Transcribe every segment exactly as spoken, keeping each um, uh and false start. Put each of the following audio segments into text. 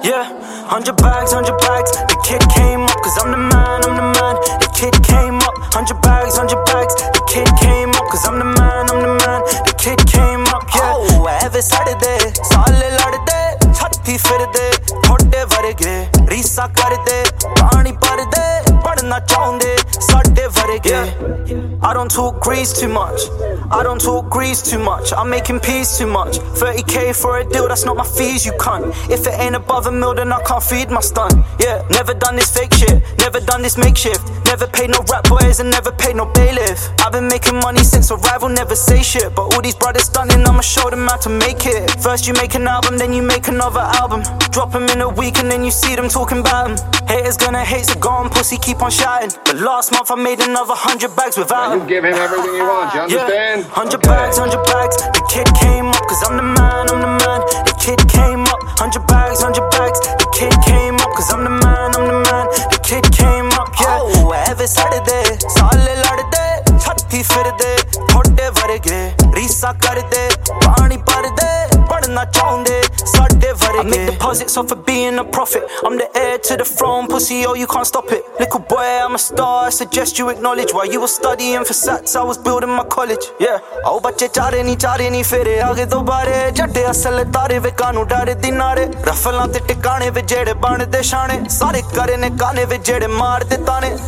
Yeah, hundred bags, hundred bags. The kid came up, cause I'm the man, I'm the man. The kid came up, hundred bags, hundred bags. The kid came up, cause I'm the man, I'm the man. The kid came up, yeah. Oh, ਐਵੇਂ ਸੜਦੇ, ਸਾਲੇ ਲੜਦੇ, ਛੱਤੀ ਫਿਰਦੇ, ਥੋੜੇ ਵਰਗੇ, ਰੀਸਾਂ ਕਰਦੇ, ਪਾਣੀ ਭਰਦੇ, ਪੜਨਾ ਚਾਹੁੰਦੇ, ਸਾਡੇ ਵਰਗੇ. I don't talk grease too much, I don't talk grease too much. I'm making peace too much, thirty k for a deal, that's not my fees, you cunt. If it ain't above a mil, then I can't feed my stun. Yeah, never done this fake shit, never done this makeshift. Never paid no rap boys and never paid no bailiff. I've been making money since Arrival, never say shit. But all these brothers stunning, I'ma show them how to make it. First you make an album, then you make another album. Drop them in a week and then you see them talking about them. Haters gonna hate, so go on pussy, keep on shouting. But last month I made another hundred bags without him. You give him everything you want, you understand? Yeah, hundred okay. bags, hundred bags. The kid came up, cause I'm the man, I'm the man. The kid came up, hundred bags, hundred bags. The kid came up, cause I'm the man, I'm the man. The kid came up, yeah. Oh, ਐਵੇਂ ਸੜਦੇ, ਸਾਲੇ ਲੜਦੇ, ਛੱਤੀ ਫਿਰਦੇ, ਥੋੜੇ ਵਰਗੇ, ਰੀਸਾਂ ਕਰਦੇ, ਪਾਣੀ ਭਰਦੇ, ਪੜਨਾ ਚਾਹੁੰਦੇ, ਸਾਡੇ ਵਰਗੇ. I make deposits off of being a prophet. I'm the heir to the throne, pussy, oh you can't stop it. Little boy, I'm a star, I suggest you acknowledge. While you were studying for sats, I was building my college. Yeah, oh ਬੱਚੇ ਚਾਰੇ ਨਹੀਂ ਚਾਰੇ ਨਹੀਂ ਫੇਰੇ ਆਗੇ ਦੁਬਾਰੇ. ਜੱਟੇ ਅਸਲ ਤਾਰੇ ਵੇ ਕਾਨੂੰ ਡਰ ਦੀ ਨਾਰੇ. ਰਫਲਾਂ ਤੇ ਟਿਕਾਣੇ ਵੇ ਜਿਹੜੇ ਬਣਦੇ ਸ਼ਾਣੇ. ਸਾਰੇ ਕਰੇ ਨੇ ਕਾਨੇ ਵੇ ਜਿਹੜੇ ਮਾਰਦੇ ਤਾਣੇ.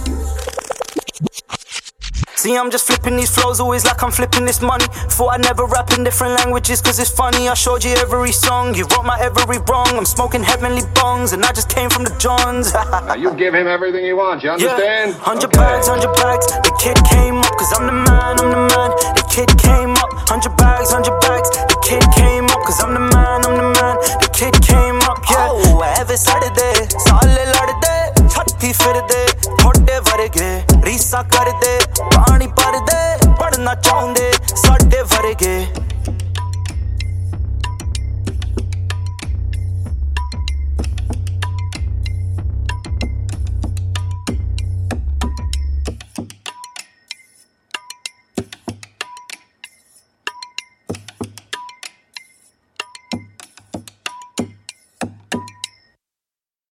See, I'm just flipping these flows, always like I'm flipping this money. Thought I'd never rap in different languages, cause it's funny. I showed you every song, you wrote my every wrong. I'm smoking heavenly bongs, and I just came from the Johns. Now you give him everything you want, you understand? Yeah, hundred okay. bags, hundred bags. The kid came up, cause I'm the man, I'm the man. The kid came up, hundred bags, hundred bags. The kid came up, cause I'm the man, I'm the man. The kid came up, yeah. Oh, ਐਵੇਂ ਸੜਦੇ, ਸਾਲੇ ਲੜਦੇ, ਛੱਤੀ ਫਿਰਦੇ, ਥੋੜੇ ਵਰਗੇ, ਰੀਸਾਂ ਕਰਦੇ, ਪਾਣੀ ਭਰਦੇ, ਪੜਨਾ ਚਾਹੁੰਦੇ, ਸਾਡੇ ਵਰਗੇ.